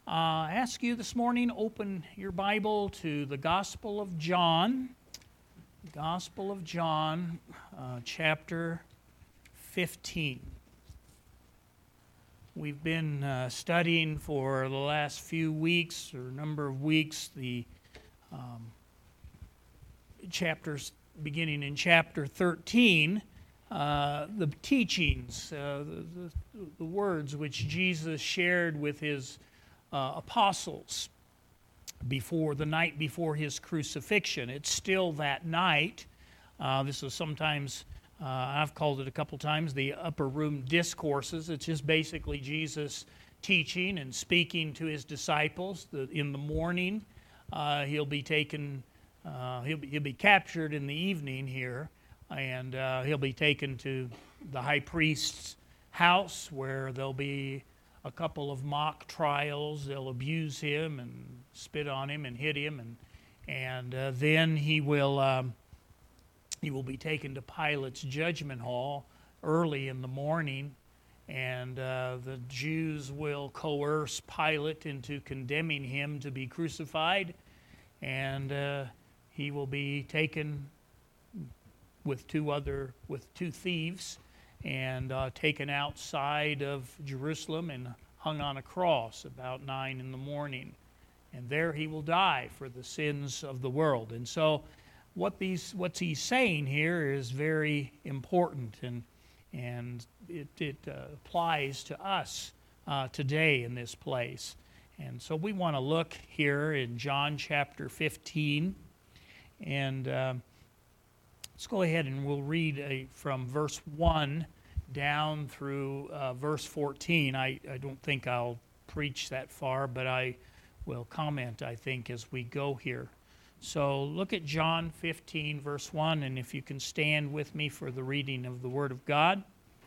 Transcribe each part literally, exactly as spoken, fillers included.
Uh, I ask you this morning, open your Bible to the Gospel of John. Gospel of John, uh, chapter fifteen. We've been uh, studying for the last few weeks, or number of weeks, the um, chapters beginning in chapter thirteen, uh, the teachings, uh, the, the, the words which Jesus shared with his uh, apostles before the night before his crucifixion. It's still that night. Uh, this is sometimes, uh, I've called it a couple times, the upper room discourses. It's just basically Jesus teaching and speaking to his disciples. The, in the morning, uh, he'll be taken, uh, he'll be, he'll be captured in the evening here, and uh, he'll be taken to the high priest's house where there'll be a couple of mock trials. They'll abuse him and spit on him and hit him, and and uh, then he will um, he will be taken to Pilate's judgment hall early in the morning, and uh, the Jews will coerce Pilate into condemning him to be crucified, and uh, he will be taken with two other with two thieves and uh, taken outside of Jerusalem and hung on a cross about nine in the morning. And there he will die for the sins of the world. And so what these what he's saying here is very important, and and it, it uh, applies to us uh, today in this place. And so we want to look here in John chapter fifteen, and uh, let's go ahead and we'll read a, from verse one down through uh, verse fourteen. I, I don't think I'll preach that far, but I will comment, I think, as we go here. So look at John fifteen, verse one, and if you can stand with me for the reading of the Word of God.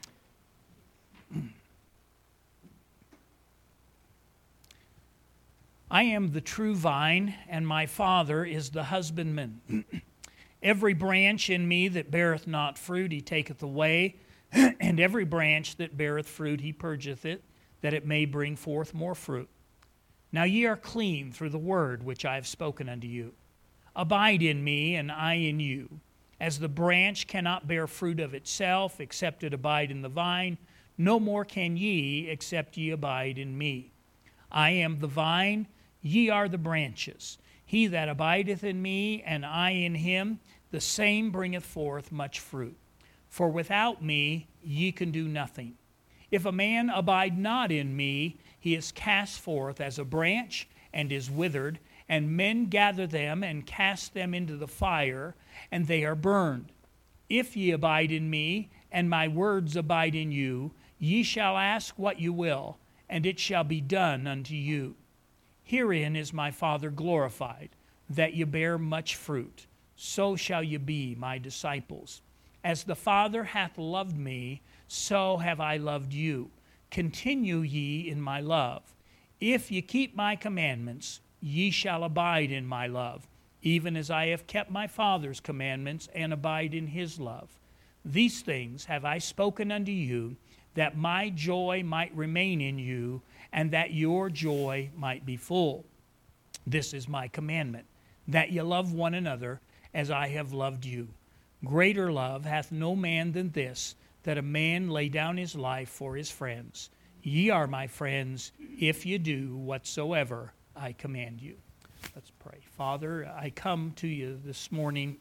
I am the true vine, and my Father is the husbandman. Every branch in me that beareth not fruit, he taketh away, and every branch that beareth fruit, he purgeth it, that it may bring forth more fruit. Now ye are clean through the word which I have spoken unto you. Abide in me, and I in you. As the branch cannot bear fruit of itself, except it abide in the vine, no more can ye, except ye abide in me. I am the vine, ye are the branches. He that abideth in me, and I in him, the same bringeth forth much fruit. For without me ye can do nothing. If a man abide not in me, he is cast forth as a branch, and is withered, and men gather them, and cast them into the fire, and they are burned. If ye abide in me, and my words abide in you, ye shall ask what you will, and it shall be done unto you. Herein is my Father glorified, that ye bear much fruit. So shall ye be my disciples. As the Father hath loved me, so have I loved you. Continue ye in my love. If ye keep my commandments, ye shall abide in my love, even as I have kept my Father's commandments and abide in his love. These things have I spoken unto you, that my joy might remain in you, and that your joy might be full. This is my commandment, that ye love one another as I have loved you. Greater love hath no man than this, that a man lay down his life for his friends. Ye are my friends, if ye do whatsoever I command you. Let's pray. Father, I come to you this morning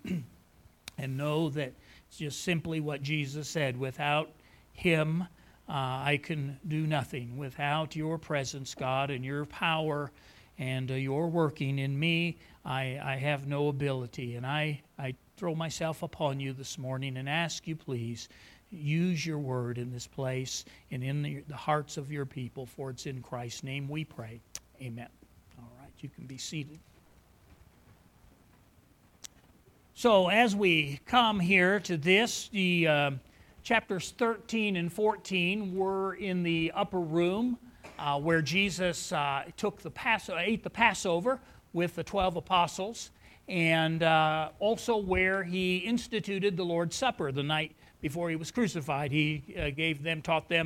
and know that it's just simply what Jesus said. Without him, uh, I can do nothing. Without your presence, God, and your power and uh, your working in me, I, I have no ability. And I, I throw myself upon you this morning and ask you, please, use your word in this place and in the, the hearts of your people, for it's in Christ's name we pray. Amen. All right, you can be seated. So as we come here to this, the uh, chapters thirteen and fourteen were in the upper room uh, where Jesus uh, took the Pass- ate the Passover with the twelve apostles, and uh, also where he instituted the Lord's Supper the night before he was crucified. He uh, gave them, taught them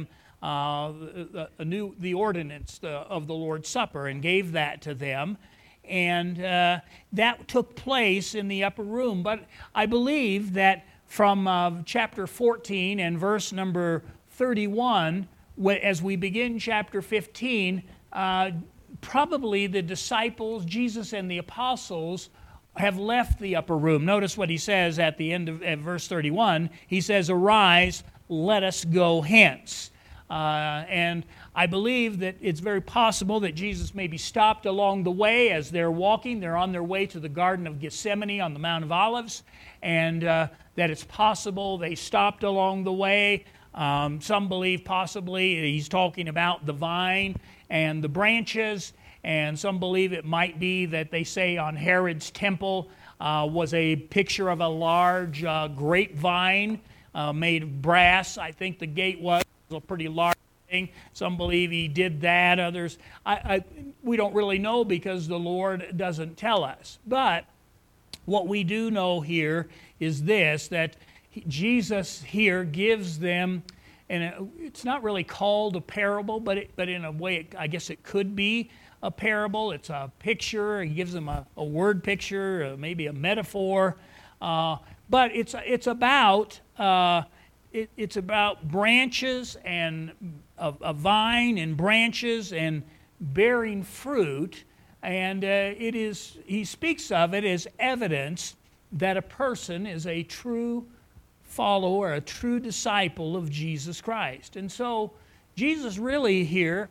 uh, a new the ordinance of the Lord's Supper and gave that to them. And uh, that took place in the upper room. But I believe that from uh, chapter fourteen and verse number thirty-one, as we begin chapter fifteen, uh, probably the disciples, Jesus and the apostles, have left the upper room. Notice what he says at the end of at verse thirty-one. He says, "Arise, let us go hence." Uh, and I believe that it's very possible that Jesus maybe stopped along the way as they're walking. They're on their way to the Garden of Gethsemane on the Mount of Olives, and uh, that it's possible they stopped along the way. Um, some believe possibly he's talking about the vine and the branches, and some believe it might be that they say on Herod's temple uh, was a picture of a large uh, grapevine uh, made of brass. I think the gate was a pretty large thing. Some believe he did that. Others, I, I, we don't really know because the Lord doesn't tell us. But what we do know here is this, that he, Jesus here gives them, and it's not really called a parable, but it, but in a way, it, I guess it could be a parable. It's a picture. He gives them a, a word picture, uh, maybe a metaphor. Uh, but it's it's about uh, it, it's about branches and a, a vine and branches and bearing fruit. And uh, it is he speaks of it as evidence that a person is a true follower, a true disciple of Jesus Christ. And so Jesus really here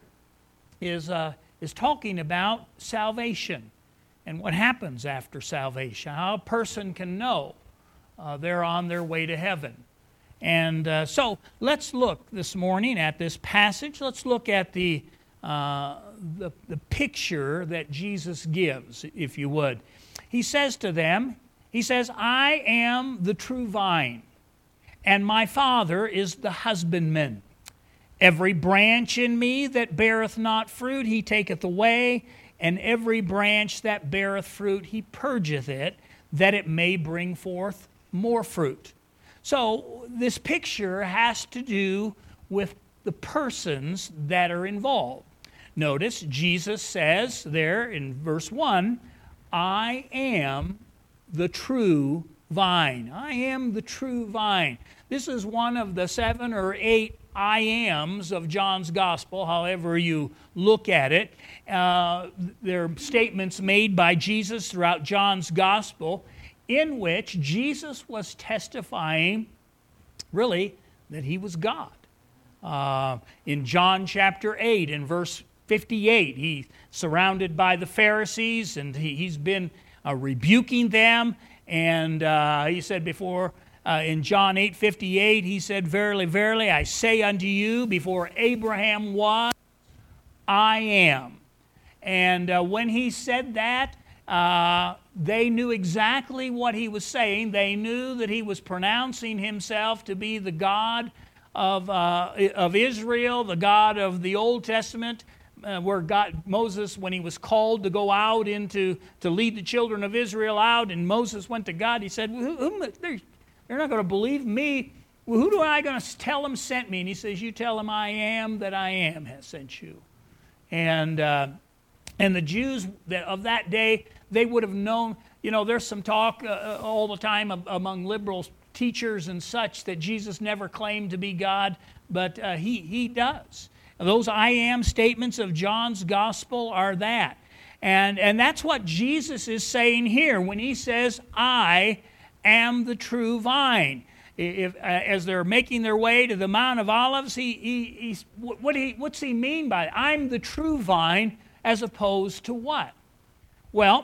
is uh, is talking about salvation and what happens after salvation, how a person can know uh, they're on their way to heaven. And uh, so let's look this morning at this passage. Let's look at the, uh, the, the picture that Jesus gives, if you would. He says to them, he says, "I am the true vine, and my Father is the husbandman. Every branch in me that beareth not fruit, he taketh away, and every branch that beareth fruit, he purgeth it, that it may bring forth more fruit." So this picture has to do with the persons that are involved. Notice Jesus says there in verse one, "I am the true vine." I am the true vine. This is one of the seven or eight I ams of John's Gospel, however you look at it. Uh, they're statements made by Jesus throughout John's Gospel in which Jesus was testifying, really, that he was God. Uh, in John chapter eight, in verse fifty-eight, he's surrounded by the Pharisees, and he, he's been uh, rebuking them. And uh, he said before, uh, in John eight fifty-eight, he said, "Verily, verily, I say unto you, before Abraham was, I am." And uh, when he said that, uh, they knew exactly what he was saying. They knew that he was pronouncing himself to be the God of, uh, of Israel, the God of the Old Testament, Uh, where God, Moses, when he was called to go out into, to lead the children of Israel out, and Moses went to God, he said, well, who, who, they're, they're not going to believe me. Well, who do I going to tell them sent me? And he says, you tell them I am that I am has sent you. And uh, and the Jews that, of that day, they would have known, you know, there's some talk uh, all the time among liberal teachers and such that Jesus never claimed to be God, but uh, he, he does. Those I am statements of John's Gospel are that. And, and that's what Jesus is saying here when he says, I am the true vine. If, uh, as they're making their way to the Mount of Olives, he, he, he's, what he, what's he mean by it? I'm the true vine as opposed to what? Well,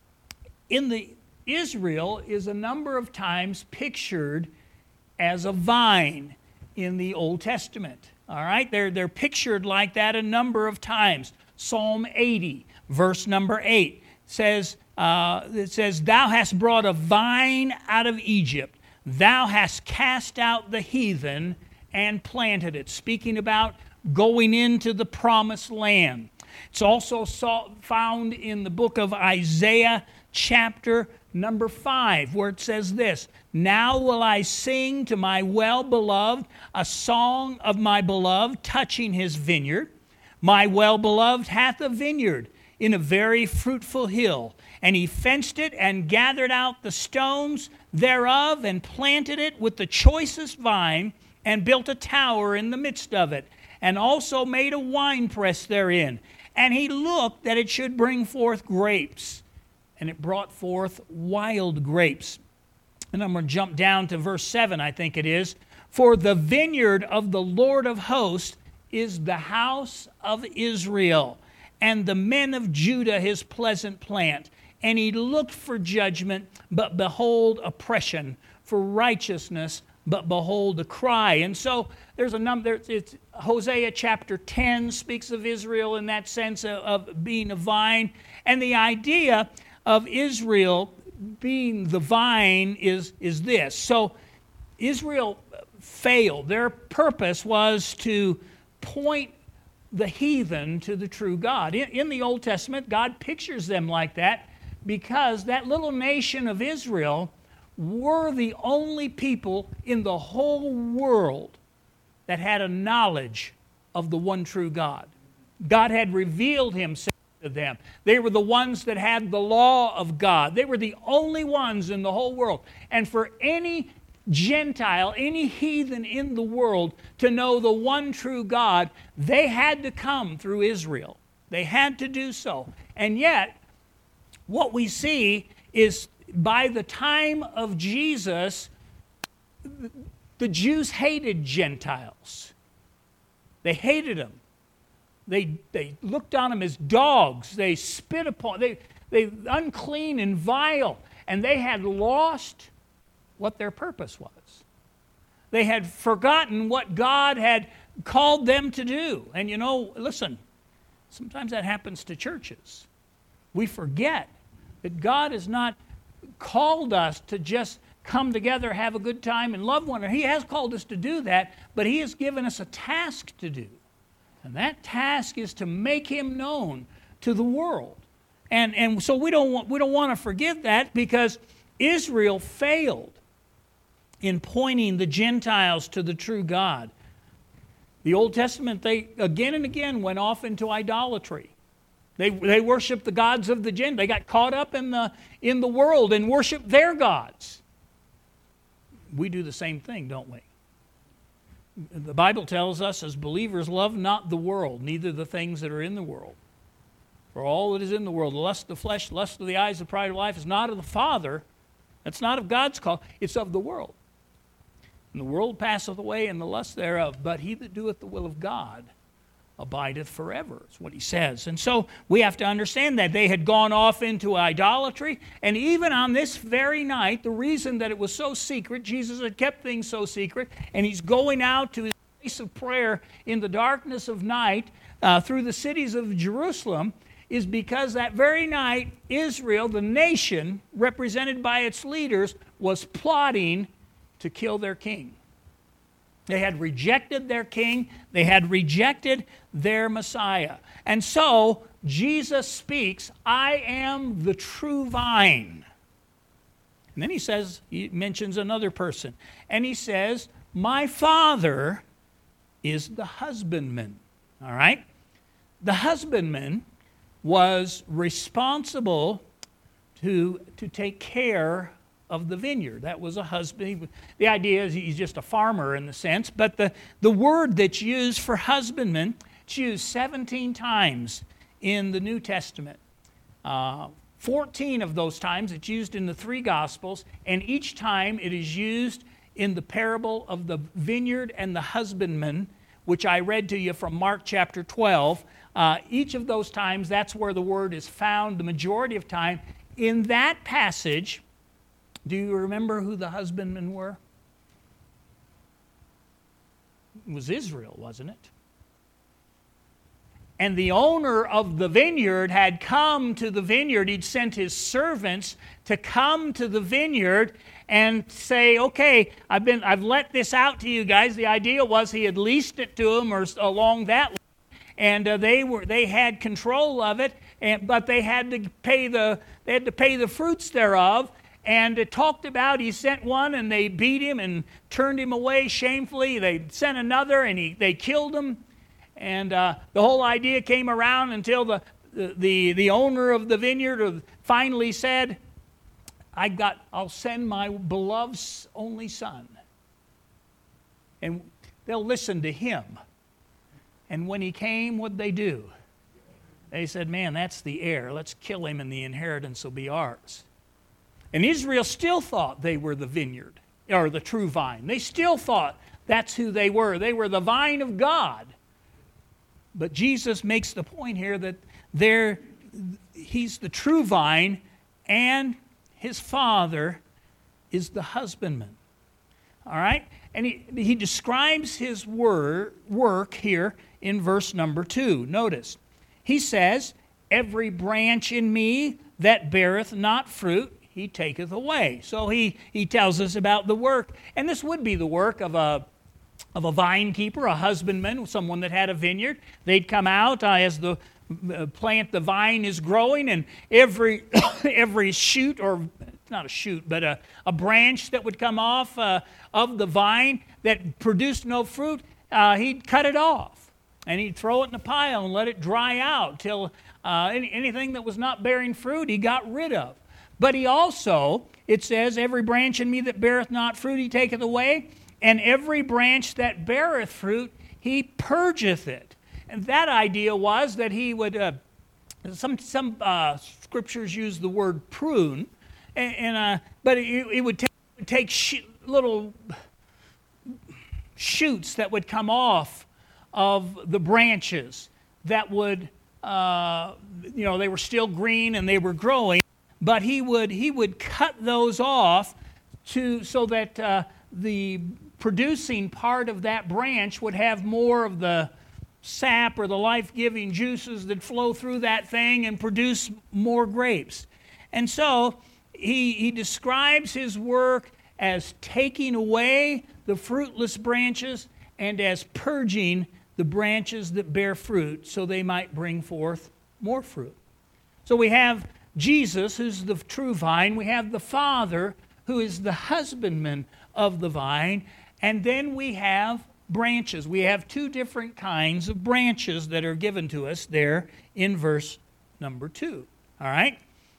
in the Israel is a number of times pictured as a vine in the Old Testament. All right, they're, they're pictured like that a number of times. Psalm eighty, verse number eight, says, uh, it says, "Thou hast brought a vine out of Egypt. Thou hast cast out the heathen and planted it." Speaking about going into the promised land. It's also saw, found in the book of Isaiah, chapter number five, where it says this, now will I sing to my well-beloved a song of my beloved touching his vineyard. My well-beloved hath a vineyard in a very fruitful hill, and he fenced it and gathered out the stones thereof and planted it with the choicest vine and built a tower in the midst of it, and also made a winepress therein. And he looked that it should bring forth grapes, and it brought forth wild grapes. And I'm going to jump down to verse seven, I think it is. For the vineyard of the Lord of hosts is the house of Israel, and the men of Judah his pleasant plant. And he looked for judgment, but behold oppression, for righteousness, but behold a cry. And so there's a number, it's Hosea chapter ten speaks of Israel in that sense of, of being a vine. And the idea of Israel being the vine is, is this. So Israel failed. Their purpose was to point the heathen to the true God. In, in the Old Testament, God pictures them like that because that little nation of Israel were the only people in the whole world that had a knowledge of the one true God. God had revealed himself to them. They were the ones that had the law of God. They were the only ones in the whole world. And for any Gentile, any heathen in the world to know the one true God, they had to come through Israel. They had to do so. And yet, what we see is by the time of Jesus, the Jews hated Gentiles. They hated them. They, they looked on them as dogs. They spit upon, they, they unclean and vile. And they had lost what their purpose was. They had forgotten what God had called them to do. And you know, listen, sometimes that happens to churches. We forget that God has not called us to just come together, have a good time, and love one another. He has called us to do that, but he has given us a task to do. And that task is to make him known to the world. And, and so we don't want, we don't want to forget that, because Israel failed in pointing the Gentiles to the true God. The Old Testament, they again and again went off into idolatry. They, they worshiped the gods of the Gentiles. They got caught up in the, in the world and worshiped their gods. We do the same thing, don't we? The Bible tells us as believers, love not the world, neither the things that are in the world. For all that is in the world, the lust of the flesh, the lust of the eyes, the pride of life, is not of the Father. That's not of God's call. It's of the world. And the world passeth away, and the lust thereof. But he that doeth the will of God abideth forever, is what he says. And so we have to understand that they had gone off into idolatry. And even on this very night, the reason that it was so secret, Jesus had kept things so secret, and he's going out to his place of prayer in the darkness of night uh, through the cities of Jerusalem, is because that very night, Israel, the nation, represented by its leaders, was plotting to kill their king. They had rejected their king. They had rejected their Messiah. And so, Jesus speaks, I am the true vine. And then he says, he mentions another person. And he says, my Father is the husbandman. All right? The husbandman was responsible to, to take care of the vineyard. That was a husband. The idea is he's just a farmer in the sense, but the, the word that's used for husbandman, it's used seventeen times in the New Testament. Uh, fourteen of those times it's used in the three Gospels, and each time it is used in the parable of the vineyard and the husbandman, which I read to you from Mark chapter twelve. Uh, each of those times, that's where the word is found the majority of time. In that passage, do you remember who the husbandmen were? It was Israel, wasn't it? And the owner of the vineyard had come to the vineyard. He'd sent his servants to come to the vineyard and say, okay, I've been, I've let this out to you guys. The idea was he had leased it to them or along that line. And uh, they were they had control of it, and, but they had to pay the they had to pay the fruits thereof. And it talked about he sent one and they beat him and turned him away shamefully. They sent another and he, they killed him. And uh, the whole idea came around until the, the, the, the owner of the vineyard finally said, I got, I'll send my beloved only son. And they'll listen to him. And when he came, what'd they do? They said, man, that's the heir. Let's kill him and the inheritance will be ours. And Israel still thought they were the vineyard, or the true vine. They still thought that's who they were. They were the vine of God. But Jesus makes the point here that they're, he's the true vine and his Father is the husbandman. All right? And he, he describes his wor- work here in verse number two. Notice, he says, every branch in me that beareth not fruit, he taketh away. So he, he tells us about the work. And this would be the work of a, of a vine keeper, a husbandman, someone that had a vineyard. They'd come out uh, as the uh, plant, the vine is growing, and every, every shoot, or not a shoot, but a, a branch that would come off uh, of the vine that produced no fruit, uh, he'd cut it off. And he'd throw it in a pile and let it dry out till uh, any, anything that was not bearing fruit he got rid of. But he also, it says, every branch in me that beareth not fruit he taketh away, and every branch that beareth fruit he purgeth it. And that idea was that he would, uh, some, some uh, scriptures use the word prune, and, and uh, but it, it would take, take sh- little shoots that would come off of the branches that would, uh, you know, they were still green and they were growing, but he would he would cut those off to so that uh, the producing part of that branch would have more of the sap or the life-giving juices that flow through that thing and produce more grapes. And so he, he describes his work as taking away the fruitless branches and as purging the branches that bear fruit so they might bring forth more fruit. So we have Jesus, who's the true vine. We have the Father, who is the husbandman of the vine. And then we have branches. We have two different kinds of branches that are given to us there in verse number two. All right?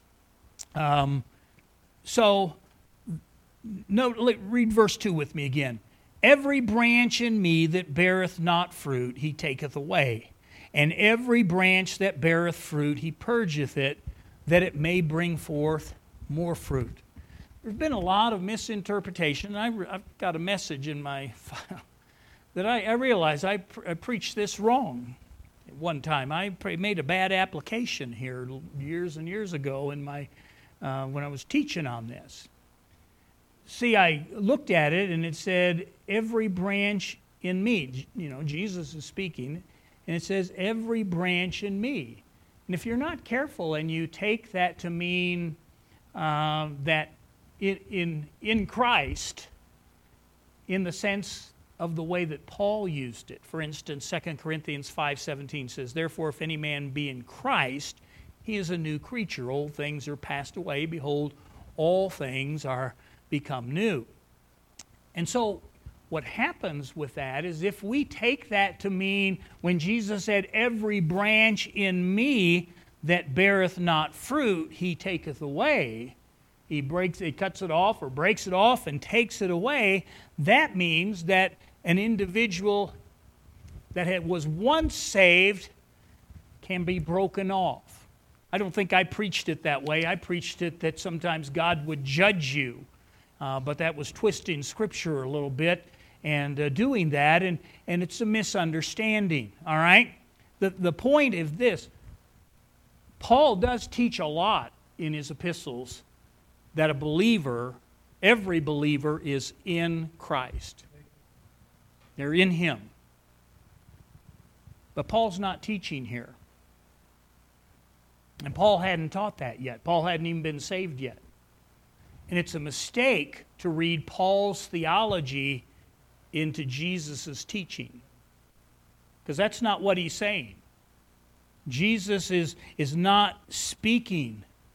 Um, so, note, read verse two with me again. Every branch in me that beareth not fruit, he taketh away. And every branch that beareth fruit, he purgeth it, that it may bring forth more fruit. There's been a lot of misinterpretation. I, I've got a message in my file that I, I realize I, pre- I preached this wrong at one time. I pre- made a bad application here years and years ago in my uh, when I was teaching on this. See, I looked at it and it said, every branch in me. You know, Jesus is speaking, and it says, every branch in me. And if you're not careful and you take that to mean uh, that in, in, in Christ, in the sense of the way that Paul used it. For instance, Second Corinthians five seventeen says, therefore, if any man be in Christ, he is a new creature. Old things are passed away. Behold, all things are become new. And so what happens with that is if we take that to mean when Jesus said, every branch in me that beareth not fruit, he taketh away, he breaks, he cuts it off or breaks it off and takes it away, that means that an individual that had, was once saved can be broken off. I don't think I preached it that way. I preached it that sometimes God would judge you. Uh, but that was twisting Scripture a little bit and uh, doing that, and, and it's a misunderstanding, all right? The, the point is this. Paul does teach a lot in his epistles that a believer, every believer, is in Christ. They're in Him. But Paul's not teaching here. And Paul hadn't taught that yet. Paul hadn't even been saved yet. And it's a mistake to read Paul's theology into Jesus' teaching. Because that's not what he's saying. Jesus is, is not speaking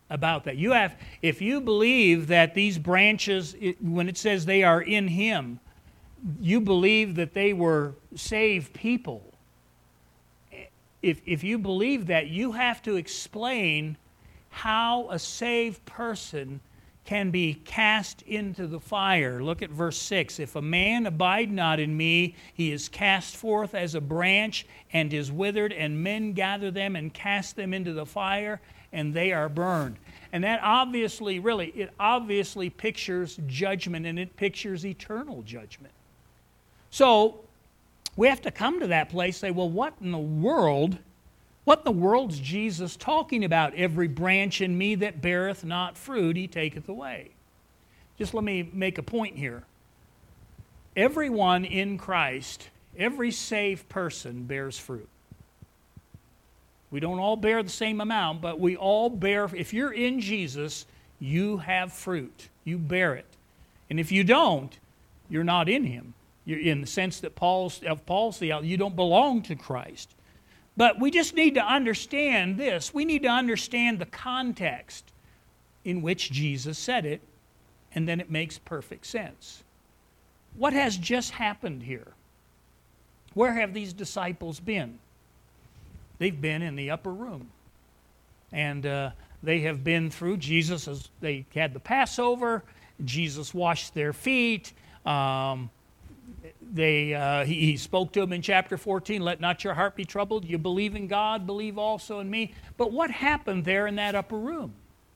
about that. You have, if you believe that these branches, it, when it says they are in Him, you believe that they were saved people. If, if you believe that, you have to explain how a saved person can be cast into the fire. Look at verse six. If a man abide not in me, he is cast forth as a branch and is withered, and men gather them and cast them into the fire, and they are burned. And that obviously, really, it obviously pictures judgment, and it pictures eternal judgment. So we have to come to that place and say, well, what in the world, what in the world's Jesus talking about? Every branch in me that beareth not fruit, he taketh away. Just let me make a point here. Everyone in Christ, every saved person bears fruit. We don't all bear the same amount, but we all bear. If you're in Jesus, you have fruit. You bear it. And if you don't, you're not in Him. You're in the sense that Paul's, of Paul's theology, you don't belong to Christ. But we just need to understand this. We need to understand the context in which Jesus said it, and then it makes perfect sense. What has just happened here? Where have these disciples been? They've been in the upper room. And uh, they have been through, Jesus, as they had the Passover, Jesus washed their feet. Um, they, uh, he, he spoke to them in chapter fourteen, let not your heart be troubled. You believe in God, believe also in me. But what happened there in that upper room?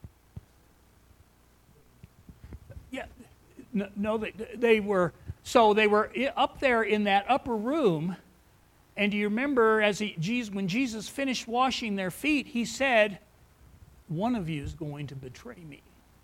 Yeah, no, no they, they were, so they were up there in that upper room. And do you remember as he, Jesus, when Jesus finished washing their feet, he said, one of you is going to betray me.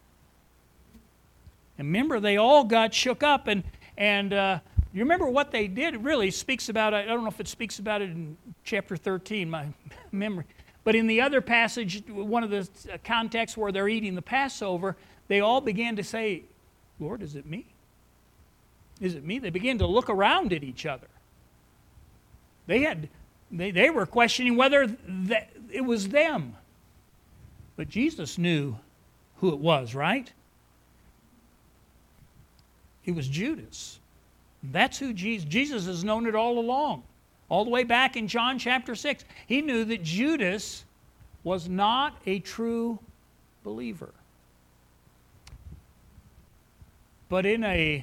And remember, they all got shook up. And, and uh, you remember what they did? It really speaks about, I don't know if it speaks about it in chapter thirteen, my memory. But in the other passage, one of the contexts where they're eating the Passover, they all began to say, Lord, is it me? Is it me? They began to look around at each other. They had, they, they were questioning whether that it was them. But Jesus knew who it was, right? It was Judas. That's who Jesus, Jesus has known it all along. All the way back in John chapter six. He knew that Judas was not a true believer. But in a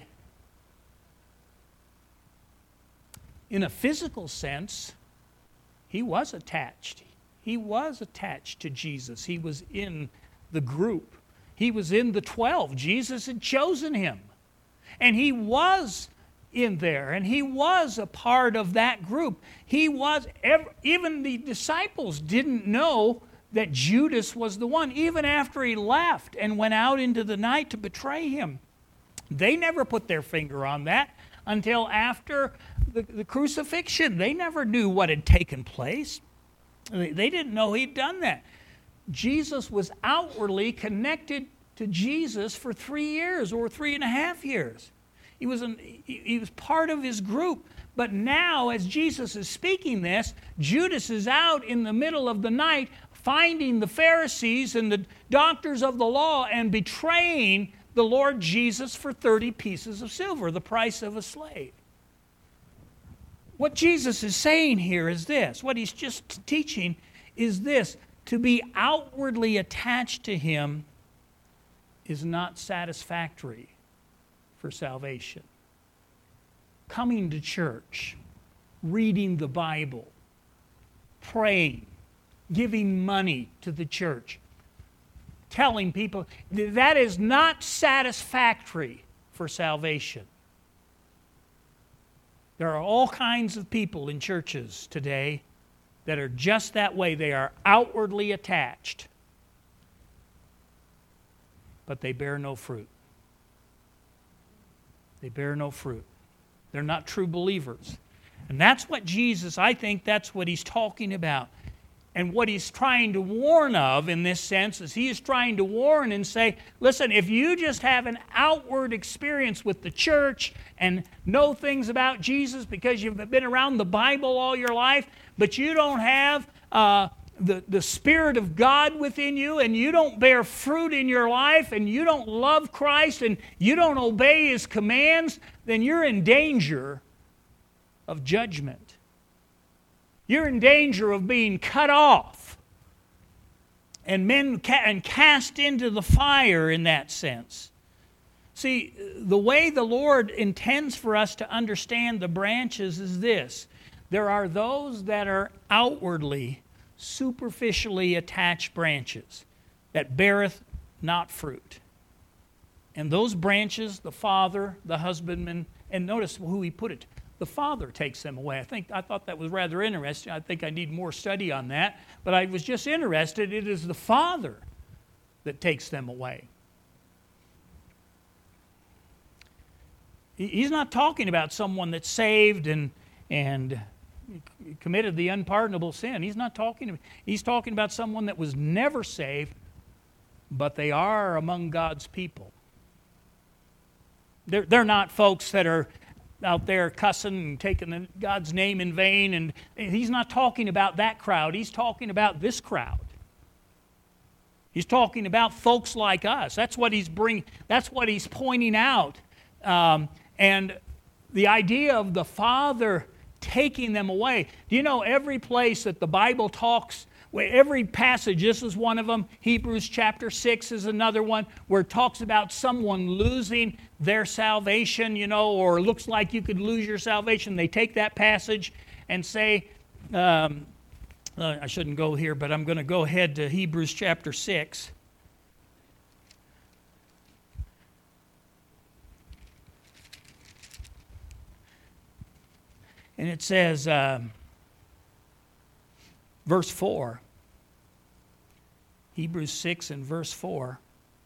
In a physical sense, he was attached. He was attached to Jesus. He was in the group. He was in the twelve. Jesus had chosen him. And he was in there, and he was a part of that group. He was, even the disciples didn't know that Judas was the one, even after he left and went out into the night to betray him. They never put their finger on that until after the, the crucifixion. They never knew what had taken place. They, they didn't know he'd done that. Jesus was outwardly connected to Jesus for three years or three and a half years. He was, an, he, he was part of his group. But now, as Jesus is speaking this, Judas is out in the middle of the night finding the Pharisees and the doctors of the law and betraying the Lord Jesus for thirty pieces of silver, the price of a slave. What Jesus is saying here is this. What he's just teaching is this. To be outwardly attached to him is not satisfactory for salvation. Coming to church, reading the Bible, praying, giving money to the church, telling people, that is not satisfactory for salvation. There are all kinds of people in churches today that are just that way. They are outwardly attached, but they bear no fruit. They bear no fruit. They're not true believers. And that's what Jesus, I think that's what he's talking about. And what he's trying to warn of in this sense is he is trying to warn and say, listen, if you just have an outward experience with the church and know things about Jesus because you've been around the Bible all your life, but you don't have uh, the, the Spirit of God within you and you don't bear fruit in your life and you don't love Christ and you don't obey His commands, then you're in danger of judgment. You're in danger of being cut off and men ca- and cast into the fire in that sense. See, the way the Lord intends for us to understand the branches is this. There are those that are outwardly, superficially attached branches that beareth not fruit. And those branches, the father, the husbandman, and notice who he put it. The Father takes them away. I think I thought that was rather interesting. I think I need more study on that. But I was just interested. It is the Father that takes them away. He's not talking about someone that's saved and and committed the unpardonable sin. He's not talking. He's talking about someone that was never saved, but they are among God's people. They're they're not folks that are out there cussing and taking God's name in vain. And he's not talking about that crowd. He's talking about this crowd. He's talking about folks like us. That's what he's bring. That's what he's pointing out. Um, and the idea of the Father taking them away. Do you know every place that the Bible talks, every passage, this is one of them, Hebrews chapter six is another one, where it talks about someone losing their salvation, you know, or looks like you could lose your salvation. They take that passage and say, um, uh, I shouldn't go here, but I'm going to go ahead to Hebrews chapter six. And it says, um, verse four, Hebrews six and verse four,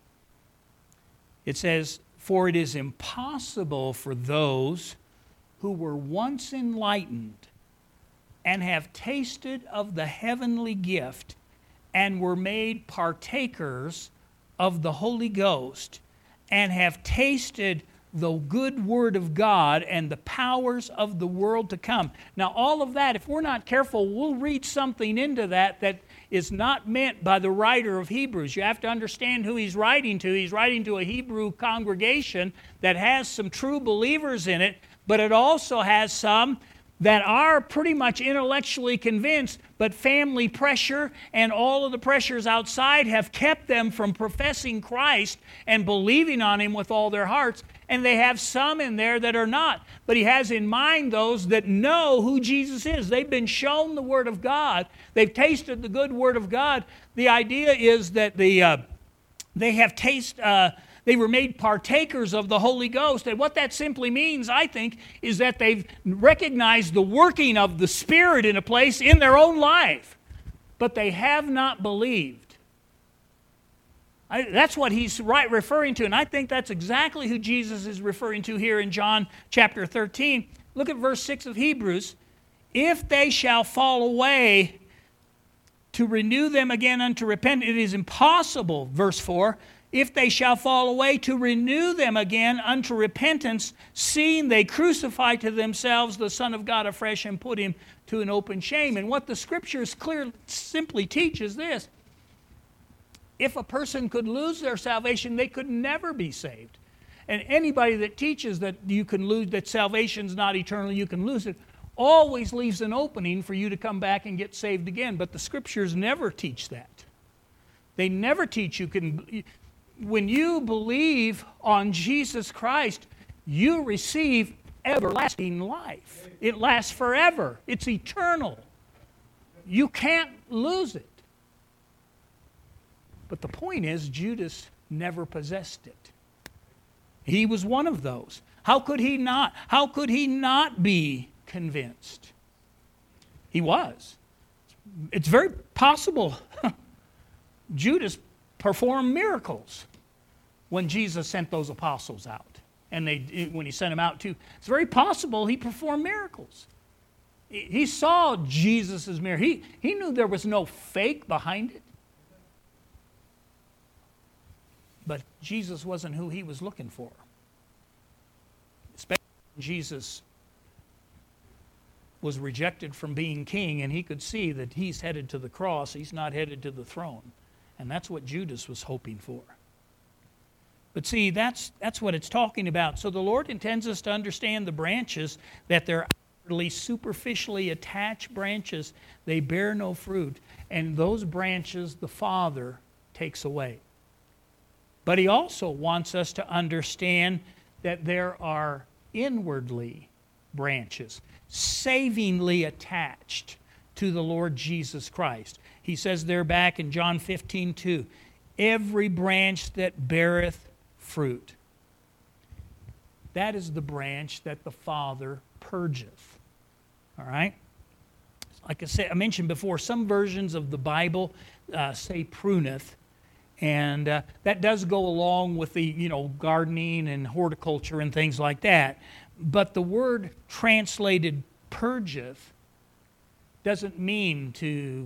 it says, "For it is impossible for those who were once enlightened and have tasted of the heavenly gift and were made partakers of the Holy Ghost and have tasted the good word of God and the powers of the world to come." Now, all of that, if we're not careful, we'll read something into that that is not meant by the writer of Hebrews. You have to understand who he's writing to. He's writing to a Hebrew congregation that has some true believers in it, but it also has some that are pretty much intellectually convinced, but family pressure and all of the pressures outside have kept them from professing Christ and believing on Him with all their hearts. And they have some in there that are not. But he has in mind those that know who Jesus is. They've been shown the Word of God. They've tasted the good Word of God. The idea is that the uh, they have taste. Uh, they were made partakers of the Holy Ghost. And what that simply means, I think, is that they've recognized the working of the Spirit in a place in their own life. But they have not believed. I, that's what he's right referring to, and I think that's exactly who Jesus is referring to here in John chapter thirteen. Look at verse six of Hebrews. "If they shall fall away, to renew them again unto repentance." It is impossible, verse four, "if they shall fall away, to renew them again unto repentance, seeing they crucify to themselves the Son of God afresh and put Him to an open shame." And what the Scriptures clearly simply teach is this. If a person could lose their salvation, they could never be saved. And anybody that teaches that you can lose, that salvation's not eternal, you can lose it, always leaves an opening for you to come back and get saved again. But the Scriptures never teach that. They never teach you can. When you believe on Jesus Christ, you receive everlasting life. It lasts forever. It's eternal. You can't lose it. But the point is, Judas never possessed it. He was one of those. How could he not? How could he not be convinced? He was. It's very possible Judas performed miracles when Jesus sent those apostles out. And they, when he sent them out too, it's very possible he performed miracles. He saw Jesus' miracle. He, he knew there was no fake behind it. But Jesus wasn't who he was looking for. Especially when Jesus was rejected from being king, and he could see that he's headed to the cross, he's not headed to the throne. And that's what Judas was hoping for. But see, that's, that's what it's talking about. So the Lord intends us to understand the branches, that they're outwardly, superficially attached branches. They bear no fruit. And those branches the Father takes away. But He also wants us to understand that there are inwardly branches, savingly attached to the Lord Jesus Christ. He says there back in John fifteen two, every branch that beareth fruit. That is the branch that the Father purgeth. All right? Like I said, I mentioned before, some versions of the Bible uh, say pruneth, and uh, that does go along with the, you know, gardening and horticulture and things like that. But the word translated purgeth doesn't mean to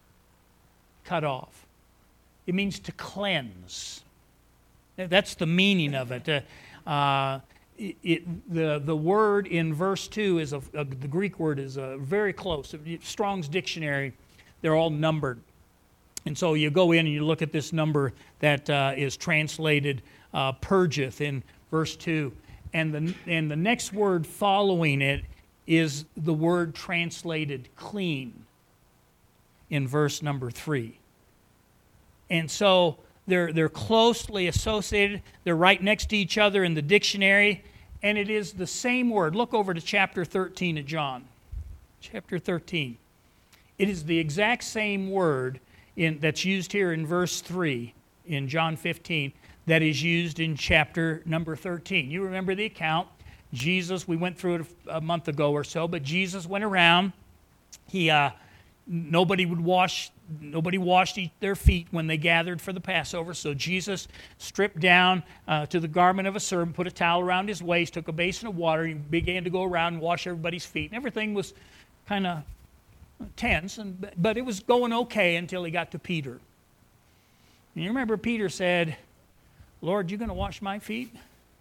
cut off. It means to cleanse. That's the meaning of it. Uh, uh, it, it the, the word in verse two is a, a, the Greek word is a very close. Strong's dictionary, they're all numbered. And so you go in and you look at this number that uh, is translated uh, purgeth in verse two. And the, and the next word following it is the word translated clean in verse number three. And so they're, they're closely associated. They're right next to each other in the dictionary. And it is the same word. Look over to chapter thirteen of John. Chapter thirteen. It is the exact same word in, that's used here in verse three in John fifteen that is used in chapter number thirteen. You remember the account. Jesus, we went through it a month ago or so, but Jesus went around. He, uh, nobody would wash, nobody washed their feet when they gathered for the Passover. So Jesus stripped down uh, to the garment of a servant, put a towel around his waist, took a basin of water, and began to go around and wash everybody's feet. And everything was kind of tense, and but it was going okay until he got to Peter. And you remember Peter said, Lord, you going to wash my feet?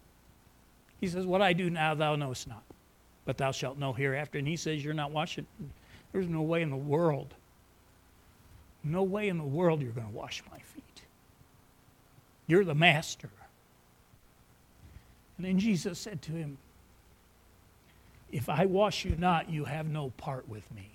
He says, what I do now thou knowest not, but thou shalt know hereafter. And he says, you're not washing. There's no way in the world, no way in the world you're going to wash my feet. You're the master. And then Jesus said to him, if I wash you not, you have no part with me.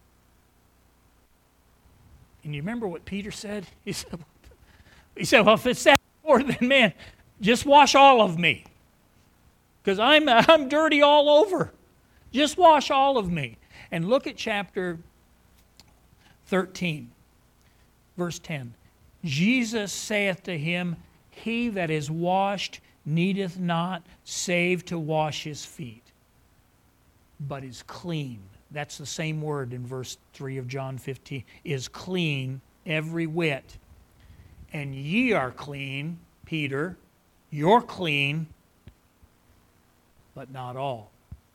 And you remember what Peter said? He said, he said well, if it's that more than man, just wash all of me. Because I'm, I'm dirty all over. Just wash all of me. And look at chapter thirteen, verse ten. Jesus saith to him, he that is washed needeth not save to wash his feet, but is clean. That's the same word in verse three of John fifteen, is clean every whit. And ye are clean, Peter, you're clean, but not all.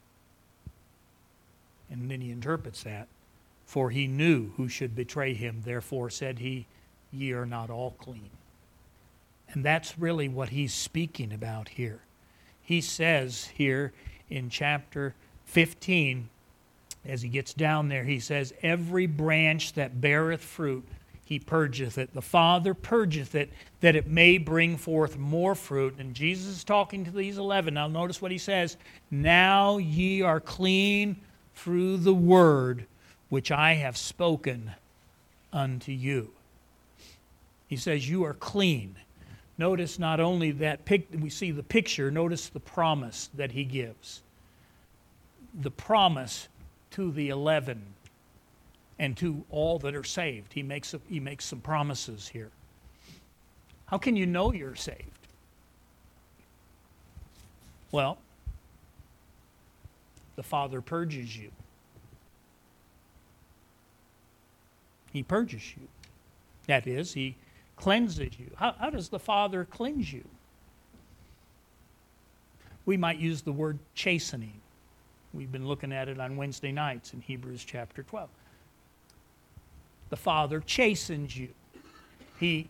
And then he interprets that. For he knew who should betray him, therefore said he, ye are not all clean. And that's really what he's speaking about here. He says here in chapter fifteen, as he gets down there, he says, every branch that beareth fruit, he purgeth it. The Father purgeth it, that it may bring forth more fruit. And Jesus is talking to these eleven. Now notice what he says. Now ye are clean through the word which I have spoken unto you. He says you are clean. Notice not only that pic- we see the picture, notice the promise that he gives. The promise to the eleven and to all that are saved. He makes, a, he makes some promises here. How can you know you're saved? Well, the Father purges you. He purges you. That is, He cleanses you. How, how does the Father cleanse you? We might use the word chastening. We've been looking at it on Wednesday nights in Hebrews chapter twelve. The Father chastens you. He,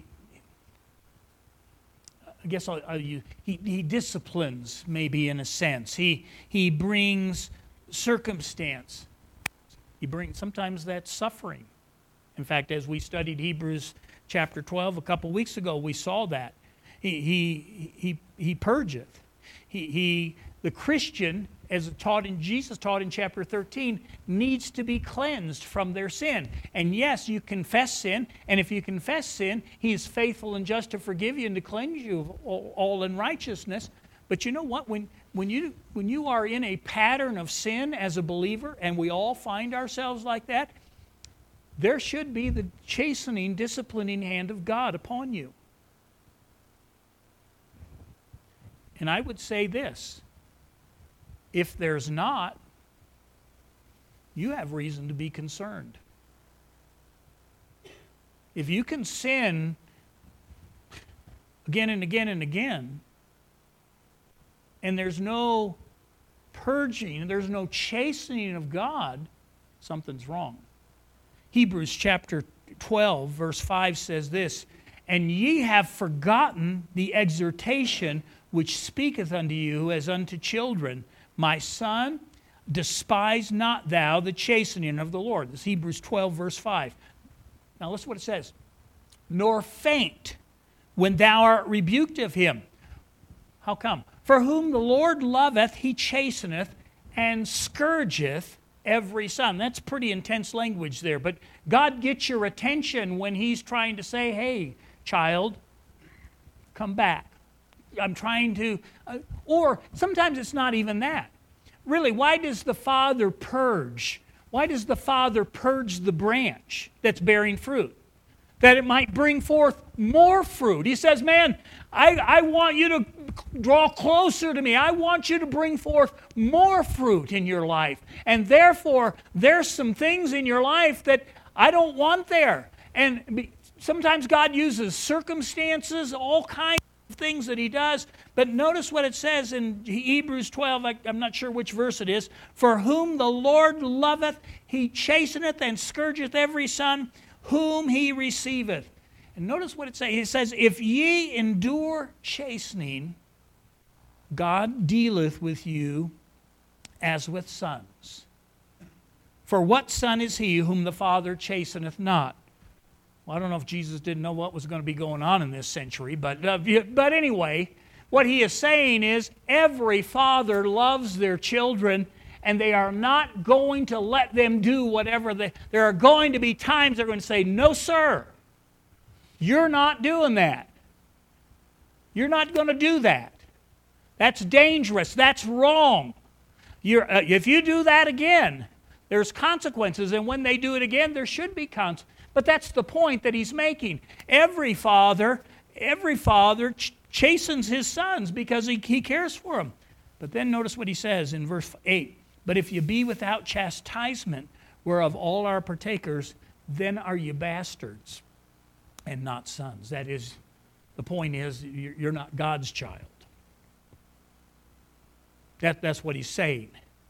I guess I'll, I'll use, he, he disciplines, maybe in a sense. He, he brings circumstance He brings, sometimes that's suffering. In fact, as we studied Hebrews chapter twelve a couple weeks ago, we saw that. He, he, he, he purgeth. He, he, the Christian, as taught in Jesus taught in chapter thirteen, needs to be cleansed from their sin. And yes, you confess sin, and if you confess sin, He is faithful and just to forgive you and to cleanse you of all, all unrighteousness. But you know what? When, when, you, when you are in a pattern of sin as a believer, and we all find ourselves like that, there should be the chastening, disciplining hand of God upon you. And I would say this, if there's not, you have reason to be concerned. If you can sin again and again and again, and there's no purging, there's no chastening of God, something's wrong. Hebrews chapter twelve, verse five says this, "And ye have forgotten the exhortation which speaketh unto you as unto children. My son, despise not thou the chastening of the Lord." This is Hebrews twelve, verse five. Now listen to what it says. "Nor faint when thou art rebuked of him." How come? "For whom the Lord loveth, He chasteneth, and scourgeth every son." That's pretty intense language there. But God gets your attention when He's trying to say, "Hey, child, come back. I'm trying to..." Uh, or sometimes it's not even that. Really, why does the Father purge? Why does the Father purge the branch that's bearing fruit? That it might bring forth more fruit. He says, man, I, I want you to draw closer to me. I want you to bring forth more fruit in your life. And therefore, there's some things in your life that I don't want there. And sometimes God uses circumstances, all kinds of things that He does. But notice what it says in Hebrews twelve, I, I'm not sure which verse it is. "For whom the Lord loveth, He chasteneth and scourgeth every son whom He receiveth." And notice what it says. It says, "If ye endure chastening, God dealeth with you as with sons. For what son is he whom the Father chasteneth not?" Well, I don't know if Jesus didn't know what was going to be going on in this century, but, uh, but anyway, what he is saying is every father loves their children, and they are not going to let them do whatever they... There are going to be times they're going to say, "No, sir, you're not doing that. You're not going to do that. That's dangerous. That's wrong. You're, uh, if you do that again, there's consequences, and when they do it again, there should be consequences." But that's the point that he's making. Every father, every father ch- chastens his sons because he, he cares for them. But then notice what he says in verse eight. "But if you be without chastisement, whereof all are partakers, then are you bastards and not sons." That is, the point is, you're not God's child. That, that's what he's saying.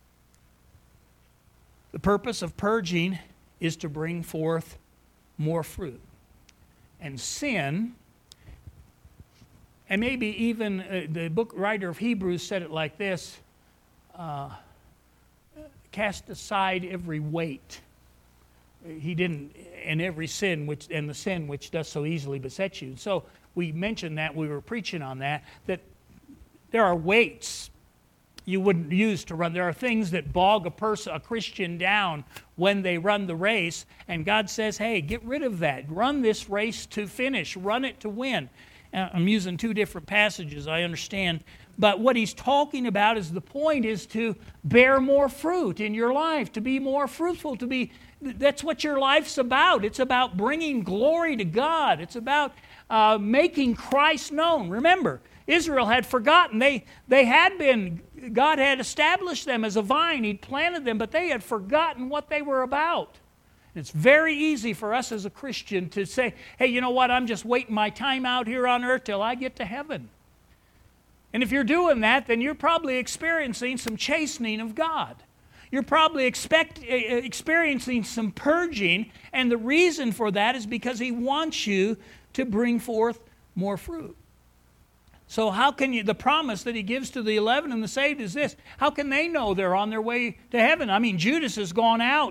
The purpose of purging is to bring forth more fruit. And sin, and maybe even uh, the book writer of Hebrews said it like this, uh, "Cast aside every weight." He didn't, and every sin, which and the sin which does so easily beset you. So we mentioned that, we were preaching on that, that there are weights you wouldn't use to run. There are things that bog a person, a Christian down when they run the race, and God says, hey, get rid of that. Run this race to finish. Run it to win. Uh, I'm using two different passages, I understand. But what he's talking about is the point is to bear more fruit in your life, to be more fruitful, to be, that's what your life's about. It's about bringing glory to God. It's about uh, making Christ known. Remember, Israel had forgotten. They, they had been, God had established them as a vine. He'd planted them, but they had forgotten what they were about. It's very easy for us as a Christian to say, hey, you know what, I'm just waiting my time out here on earth till I get to heaven. And if you're doing that, then you're probably experiencing some chastening of God. You're probably expect, experiencing some purging, and the reason for that is because He wants you to bring forth more fruit. So how can you, the promise that He gives to the eleven and the saved is this, how can they know they're on their way to heaven? I mean, Judas has gone out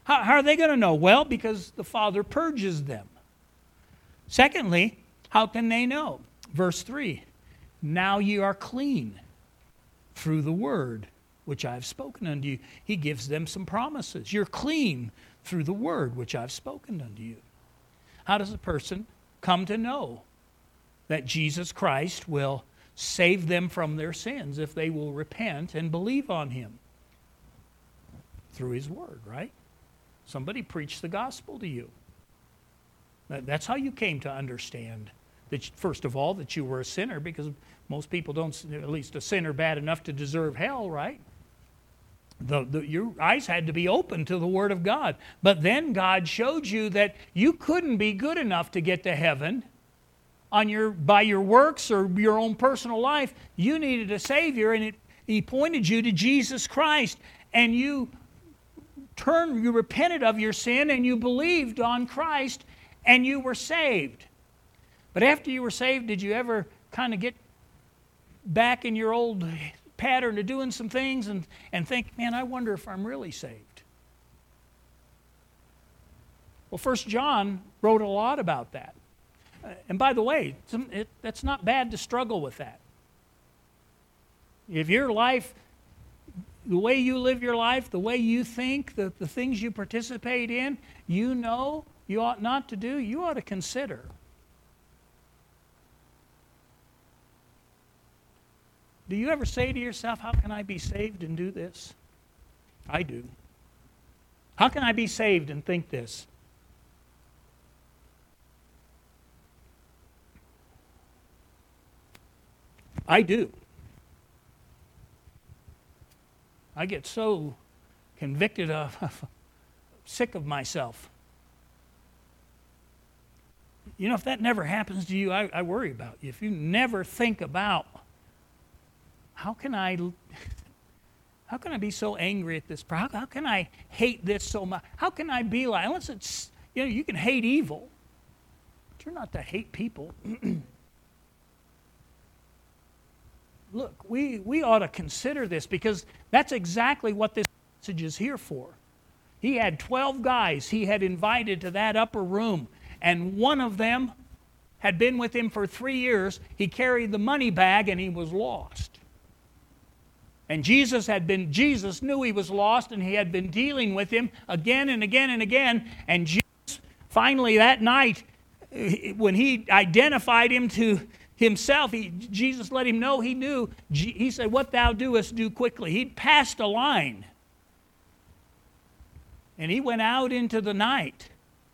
How, how are they going to know? Well, because the Father purges them. Secondly, how can they know? Verse three, now ye are clean through the word which I have spoken unto you. He gives them some promises. You're clean through the word which I've spoken unto you. How does a person come to know that Jesus Christ will save them from their sins if they will repent and believe on him? Through his word, right? Somebody preached the gospel to you. That's how you came to understand that, first of all, that you were a sinner, because most people don't, at least a sinner bad enough to deserve hell, right? The, the, your eyes had to be open to the Word of God. But then God showed you that you couldn't be good enough to get to heaven on your, by your works or your own personal life. You needed a Savior, and it, He pointed you to Jesus Christ. And you turned, you repented of your sin, and you believed on Christ, and you were saved. But after you were saved, did you ever kind of get back in your old pattern of doing some things and, and think, man, I wonder if I'm really saved? Well, First John wrote a lot about that. Uh, and by the way, some, it, that's not bad to struggle with that. If your life, the way you live your life, the way you think, the, the things you participate in, you know you ought not to do, you ought to consider. Do you ever say to yourself, how can I be saved and do this? I do. How can I be saved and think this? I do. I get so convicted of, sick of myself. You know, if that never happens to you, I, I worry about you. If you never think about, how can I, how can I be so angry at this? How, how can I hate this so much? How can I be like, unless it's, you know, you can hate evil, but you're not to hate people. Look, we, we ought to consider this, because that's exactly what this message is here for. He had twelve guys he had invited to that upper room, and one of them had been with him for three years. He carried the money bag and he was lost. And Jesus had been, Jesus knew he was lost, and he had been dealing with him again and again and again. And Jesus, finally that night, when he identified him to himself, he, Jesus let him know he knew. He said, what thou doest, do quickly. He'd passed a line. And he went out into the night.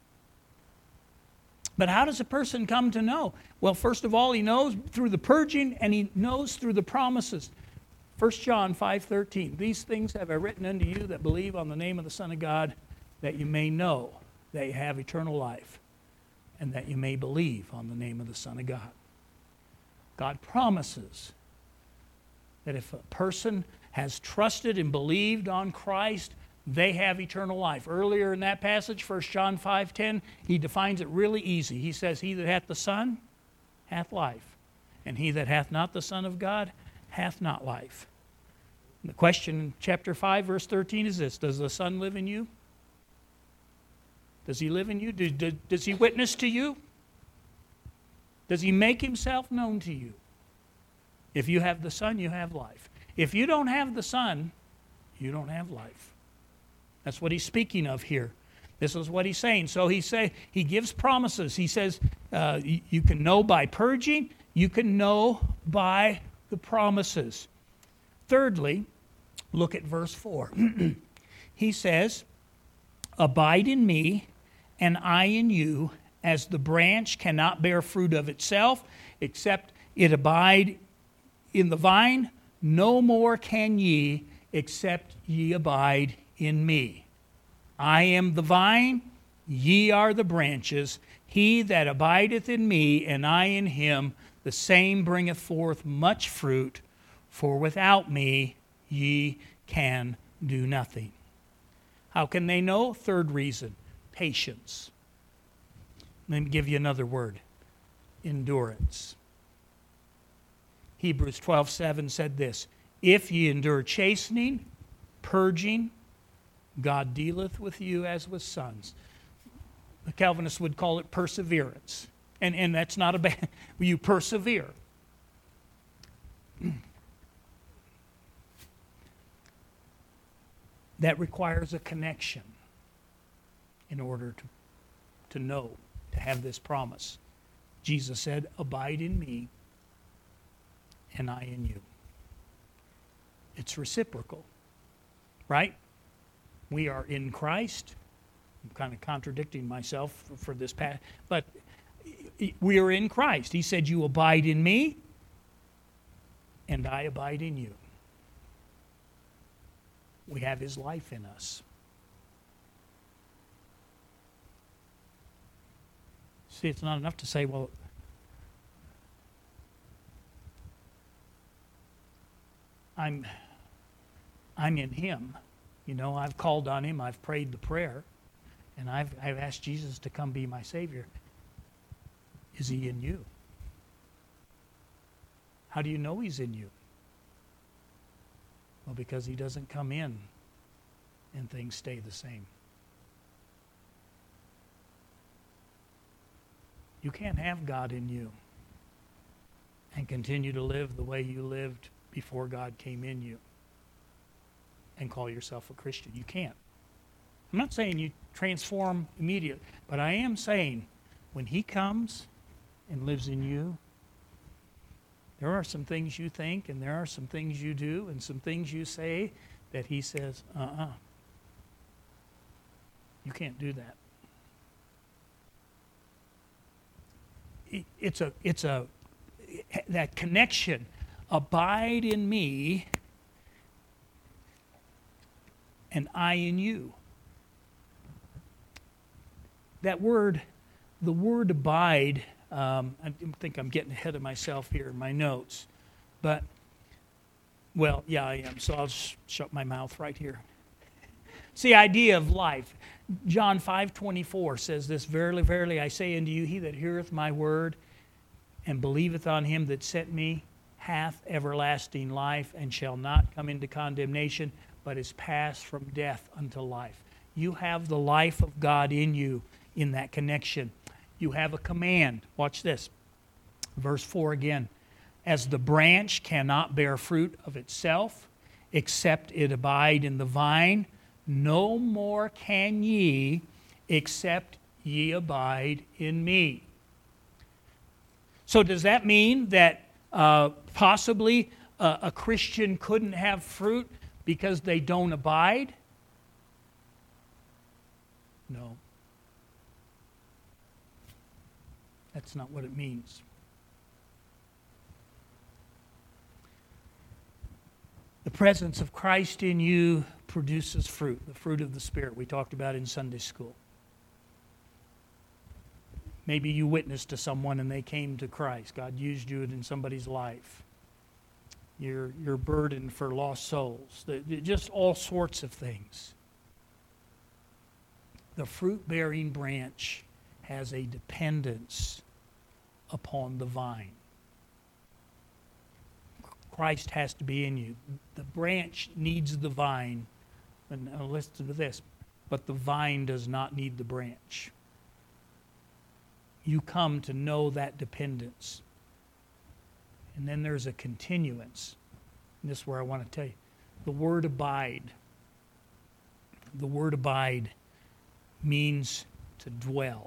But how does a person come to know? Well, first of all, he knows through the purging, and he knows through the promises. First John five thirteen, these things have I written unto you that believe on the name of the Son of God, that you may know that you have eternal life, and that you may believe on the name of the Son of God. God promises that if a person has trusted and believed on Christ, they have eternal life. Earlier in that passage, First John five ten, he defines it really easy. He says, he that hath the Son hath life, and he that hath not the Son of God hath not life. And the question in chapter five, verse thirteen is this: does the Son live in you? Does he live in you? Do, do, does he witness to you? Does he make himself known to you? If you have the Son, you have life. If you don't have the Son, you don't have life. That's what he's speaking of here. This is what he's saying. So he say he gives promises. He says uh, you, you can know by purging. You can know by the promises. Thirdly, look at verse four. He says, abide in me, and I in you, as the branch cannot bear fruit of itself, except it abide in the vine, no more can ye, except ye abide in me. I am the vine, ye are the branches. He that abideth in me, and I in him, the same bringeth forth much fruit, for without me ye can do nothing. How can they know? Third reason, patience. Let me give you another word, endurance. Hebrews twelve seven said this: if ye endure chastening, purging, God dealeth with you as with sons. The Calvinists would call it perseverance. And, and that's not a bad, you persevere. That requires a connection in order to, to know, to have this promise. Jesus said, abide in me and I in you. It's reciprocal, right? We are in Christ. I'm kind of contradicting myself for, for this past, but we are in Christ. He said, you abide in me and I abide in you. We have His life in us. See, it's not enough to say, well, I'm, I'm in Him. You know, I've called on Him, I've prayed the prayer, and I've, I've asked Jesus to come be my Savior. Is He in you? How do you know He's in you? Well, because He doesn't come in and things stay the same. You can't have God in you and continue to live the way you lived before God came in you and call yourself a Christian. You can't. I'm not saying you transform immediately, but I am saying when He comes and lives in you, there are some things you think and there are some things you do and some things you say that He says, uh-uh. You can't do that. It's a, it's a, that connection. Abide in me and I in you. That word, the word abide, um, I think I'm getting ahead of myself here in my notes. But, well, yeah, I am. So I'll just shut my mouth right here. It's the idea of life. John five twenty-four says this, verily, verily, I say unto you, he that heareth my word and believeth on him that sent me hath everlasting life and shall not come into condemnation, but is passed from death unto life. You have the life of God in you in that connection. You have a command. Watch this. Verse four again. As the branch cannot bear fruit of itself, except it abide in the vine, no more can ye, except ye abide in me. So does that mean that uh, possibly uh, a Christian couldn't have fruit because they don't abide? No. That's not what it means. The presence of Christ in you produces fruit, the fruit of the Spirit we talked about in Sunday school. Maybe you witnessed to someone and they came to Christ. God used you in somebody's life. You're, you're burdened for lost souls. The, just all sorts of things. The fruit-bearing branch has a dependence upon the vine. Christ has to be in you. The branch needs the vine. And now listen to this. But the vine does not need the branch. You come to know that dependence. And then there's a continuance. And this is where I want to tell you. The word abide. The word abide means to dwell,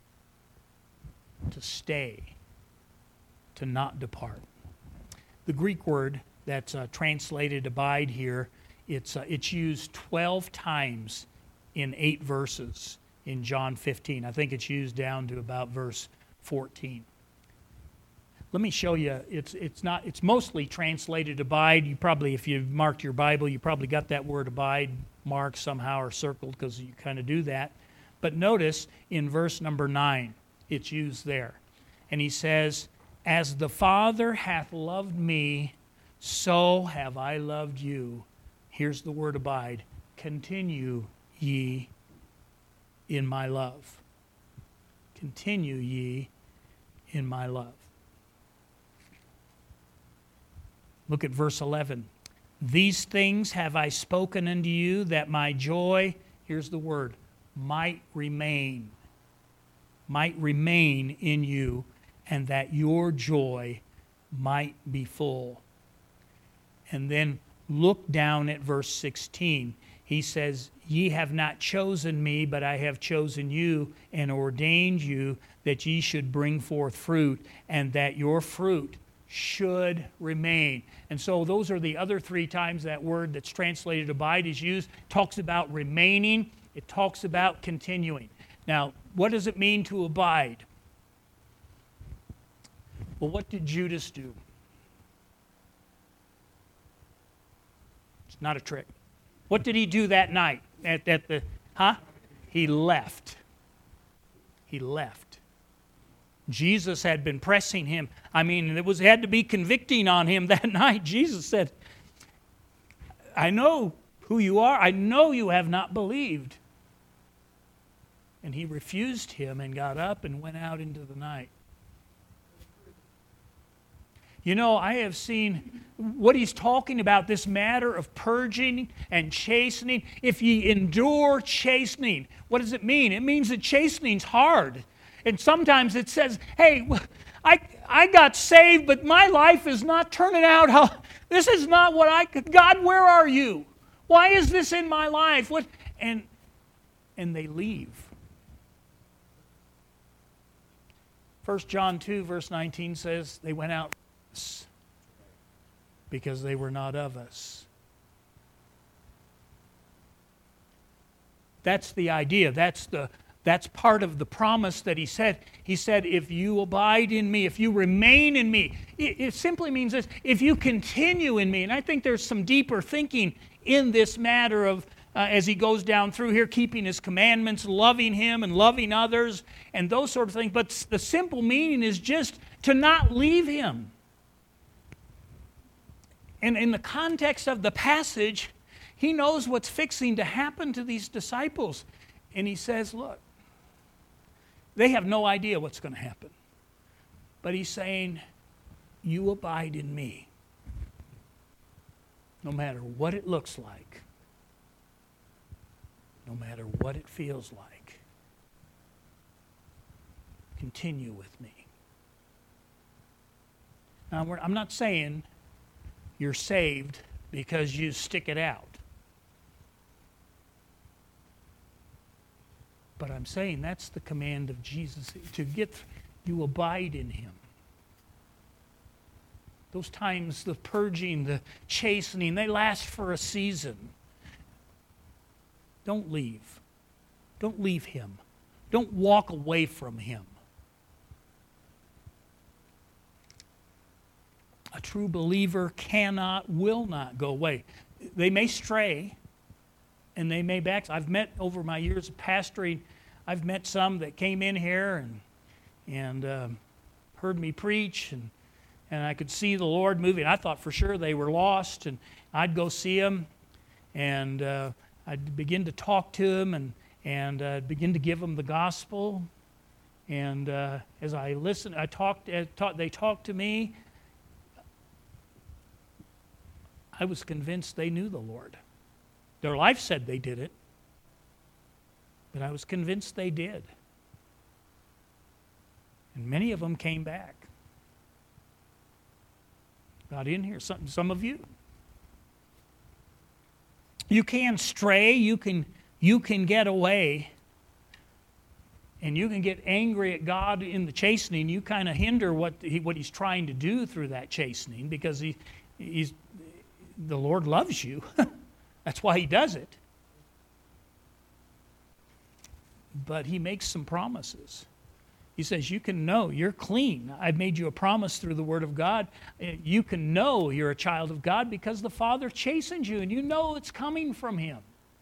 to stay, to not depart. The Greek word that's uh, translated abide here, it's, uh, it's used twelve times in eight verses in John fifteen. I think it's used down to about verse fourteen. Let me show you. It's it's not. It's mostly translated abide. You probably, if you've marked your Bible, you probably got that word abide marked somehow or circled because you kind of do that. But notice in verse number nine, it's used there. And he says, as the Father hath loved me, so have I loved you. Here's the word abide. Continue ye in my love. Continue ye in my love. Look at verse eleven. These things have I spoken unto you, that my joy, here's the word, might remain, might remain in you, and that your joy might be full. And then look down at verse sixteen. He says, ye have not chosen me, but I have chosen you and ordained you that ye should bring forth fruit, and that your fruit should remain. And so those are the other three times that word that's translated abide is used. It talks about remaining. It talks about continuing. Now, what does it mean to abide? Well, what did Judas do? It's not a trick. What did he do that night at, at the, huh? He left. He left. Jesus had been pressing him. I mean, it was it had to be convicting on him that night. Jesus said, I know who you are. I know you have not believed. And he refused him and got up and went out into the night. You know, I have seen what he's talking about, this matter of purging and chastening. If ye endure chastening, what does it mean? It means that chastening's hard. And sometimes it says, hey, I, I got saved, but my life is not turning out how, this is not what I, God, where are you? Why is this in my life? What? And, and they leave. First John two, verse nineteen says, they went out because they were not of us. That's the idea. That's the That's part of the promise that he said. He said, if you abide in me, if you remain in me, it, it simply means this, if you continue in me. And I think there's some deeper thinking in this matter of, uh, as he goes down through here, keeping his commandments, loving him and loving others, and those sort of things. But the simple meaning is just to not leave him. And in the context of the passage, he knows what's fixing to happen to these disciples. And he says, look, they have no idea what's going to happen. But he's saying, you abide in me. No matter what it looks like. No matter what it feels like. Continue with me. Now, we're, I'm not saying you're saved because you stick it out. But I'm saying that's the command of Jesus, to get, you abide in him. Those times, the purging, the chastening, they last for a season. Don't leave. Don't leave him. Don't walk away from him. A true believer cannot, will not go away. They may stray, and they may back. I've met over my years of pastoring, I've met some that came in here and and uh, heard me preach, and and I could see the Lord moving. I thought for sure they were lost, and I'd go see them, and uh, I'd begin to talk to them, and and uh, begin to give them the gospel. And uh, as I listened, I talked. Uh, talk, they talked to me. I was convinced they knew the Lord. Their life said they did it, but I was convinced they did. And many of them came back. Got in here, some, some of you. You can stray, you can, you can get away, and you can get angry at God in the chastening. You kind of hinder what, he, what he's trying to do through that chastening, because he, he's, the Lord loves you. That's why he does it. But he makes some promises. He says, you can know you're clean. I've made you a promise through the Word of God. You can know you're a child of God because the Father chastens you, and you know it's coming from him.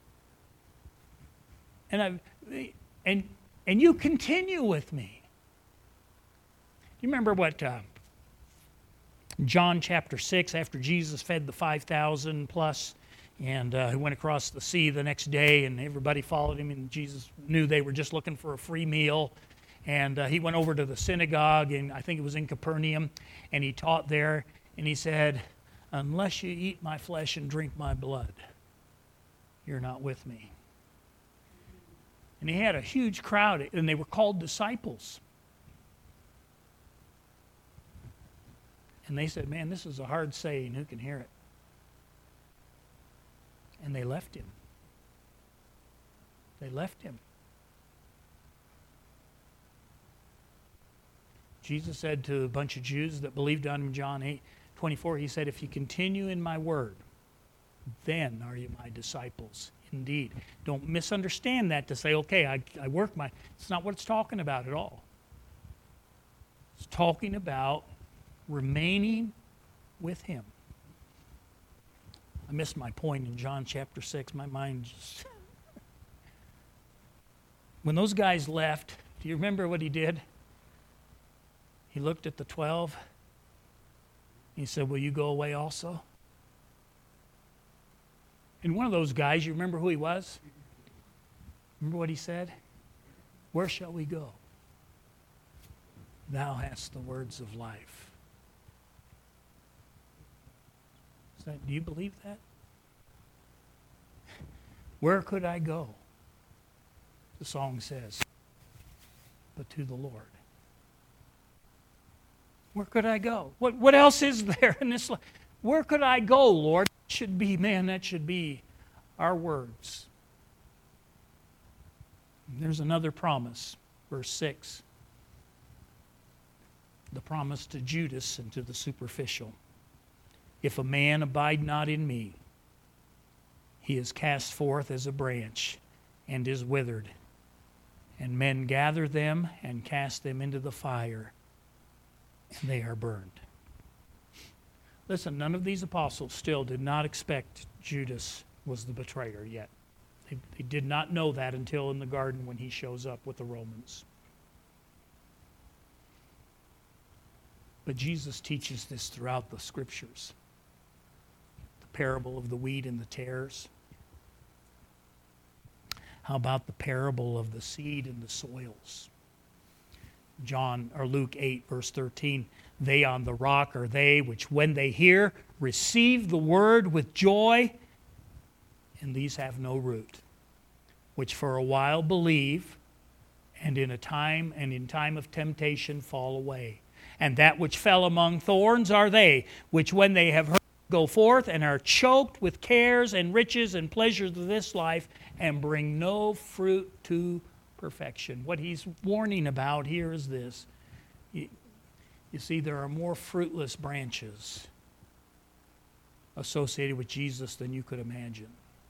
And I, and and you continue with me. You remember what uh, John chapter six, after Jesus fed the five thousand plus, and uh, he went across the sea the next day, and everybody followed him, and Jesus knew they were just looking for a free meal. And uh, he went over to the synagogue, and I think it was in Capernaum, and he taught there, and he said, unless you eat my flesh and drink my blood, you're not with me. And he had a huge crowd, and they were called disciples. And they said, man, this is a hard saying. Who can hear it? And they left him. They left him. Jesus said to a bunch of Jews that believed on him in John eight twenty-four, he said, if you continue in my word, then are you my disciples indeed. Don't misunderstand that to say, okay, I, I work my... It's not what it's talking about at all. It's talking about remaining with him. I missed my point in John chapter six. My mind just... When those guys left, do you remember what he did? He looked at the twelve. He said, will you go away also? And one of those guys, you remember who he was? Remember what he said? Where shall we go? Thou hast the words of life. Is that, do you believe that? Where could I go? The song says, but to the Lord. Where could I go? What what else is there in this life? Where could I go, Lord? That should be, man, that should be our words. There's another promise, verse six. The promise to Judas and to the superficial. If a man abide not in me, he is cast forth as a branch and is withered. And men gather them and cast them into the fire, and they are burned. Listen, none of these apostles still did not expect Judas was the betrayer yet. They, they did not know that until in the garden when he shows up with the Romans. But Jesus teaches this throughout the Scriptures. The parable of the wheat and the tares. How about the parable of the seed and the soils? John or Luke eight, verse thirteen, they on the rock are they which when they hear receive the word with joy, and these have no root, which for a while believe, and in a time and in time of temptation fall away. And that which fell among thorns are they, which when they have heard go forth and are choked with cares and riches and pleasures of this life, and bring no fruit to perfection. What he's warning about here is this. You, you see, there are more fruitless branches associated with Jesus than you could imagine.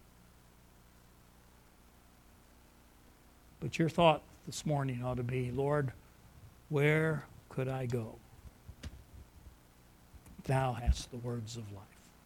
But your thought this morning ought to be, Lord, where could I go? Thou hast the words of life.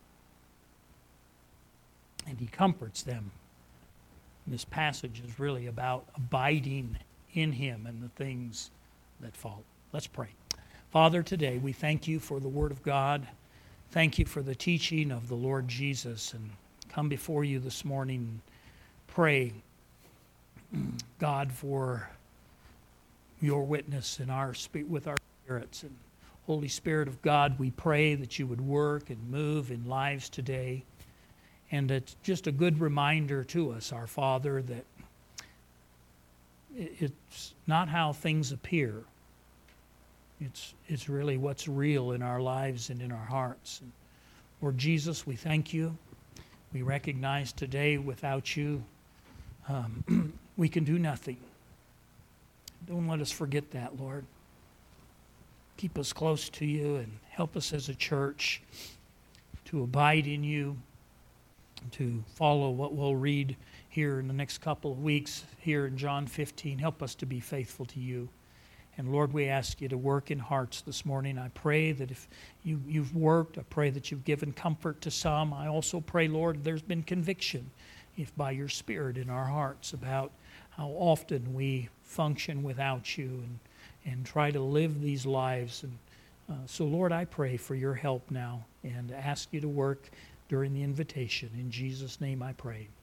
And he comforts them. This passage is really about abiding in him and the things that follow. Let's pray. Father, today we thank you for the Word of God. Thank you for the teaching of the Lord Jesus. And come before you this morning and pray, God, for your witness in our with our spirits. And Holy Spirit of God, we pray that you would work and move in lives today. And it's just a good reminder to us, our Father, that it's not how things appear. It's, it's really what's real in our lives and in our hearts. And Lord Jesus, we thank you. We recognize today without you, um, we can do nothing. Don't let us forget that, Lord. Keep us close to you and help us as a church to abide in you, to follow what we'll read here in the next couple of weeks here in John fifteen. Help us to be faithful to you. And Lord, we ask you to work in hearts this morning. I pray that if you, you've worked, I pray that you've given comfort to some. I also pray, Lord, there's been conviction, if by your Spirit in our hearts, about how often we function without you and, and try to live these lives. And uh, so, Lord, I pray for your help now and ask you to work during the invitation. In Jesus' name I pray.